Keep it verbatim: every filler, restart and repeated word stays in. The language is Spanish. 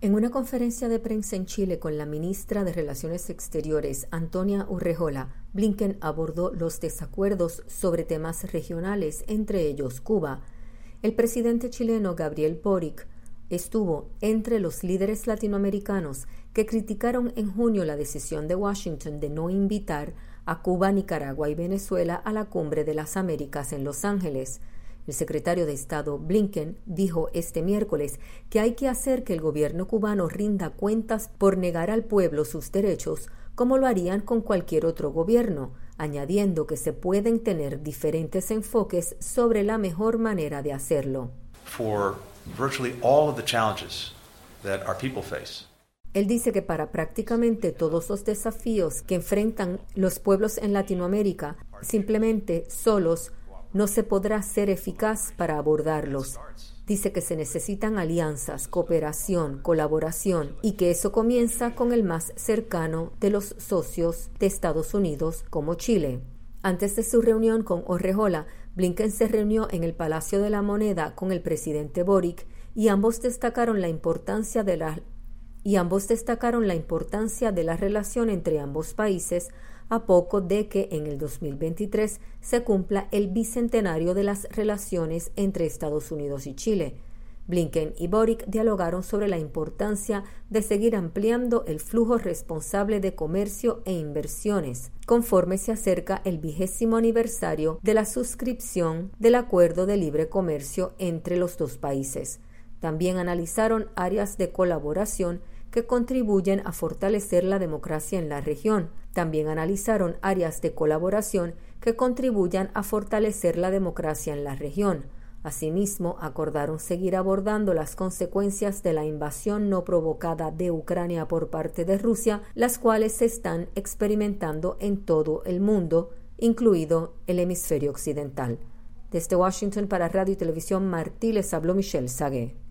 En una conferencia de prensa en Chile con la ministra de Relaciones Exteriores, Antonia Urrejola, Blinken abordó los desacuerdos sobre temas regionales, entre ellos Cuba. El presidente chileno Gabriel Boric estuvo entre los líderes latinoamericanos que criticaron en junio la decisión de Washington de no invitar a Cuba, Nicaragua y Venezuela a la Cumbre de las Américas en Los Ángeles. El secretario de Estado Blinken dijo este miércoles que hay que hacer que el gobierno cubano rinda cuentas por negar al pueblo sus derechos, como lo harían con cualquier otro gobierno, añadiendo que se pueden tener diferentes enfoques sobre la mejor manera de hacerlo. For virtually all of the challenges that our people face. Él dice que para prácticamente todos los desafíos que enfrentan los pueblos en Latinoamérica, simplemente solos no se podrá ser eficaz para abordarlos. Dice que se necesitan alianzas, cooperación, colaboración y que eso comienza con el más cercano de los socios de Estados Unidos, como Chile. Antes de su reunión con Urrejola, Blinken se reunió en el Palacio de la Moneda con el presidente Boric y ambos destacaron la importancia de la y ambos destacaron la importancia de la relación entre ambos países a poco de que en el dos mil veintitrés se cumpla el bicentenario de las relaciones entre Estados Unidos y Chile. Blinken y Boric dialogaron sobre la importancia de seguir ampliando el flujo responsable de comercio e inversiones, conforme se acerca el vigésimo aniversario de la suscripción del Acuerdo de Libre Comercio entre los dos países. También analizaron áreas de colaboración que contribuyen a fortalecer la democracia en la región. También analizaron áreas de colaboración que contribuyan a fortalecer la democracia en la región. Asimismo, acordaron seguir abordando las consecuencias de la invasión no provocada de Ucrania por parte de Rusia, las cuales se están experimentando en todo el mundo, incluido el hemisferio occidental. Desde Washington para Radio y Televisión Martí les habló Michelle Sagué.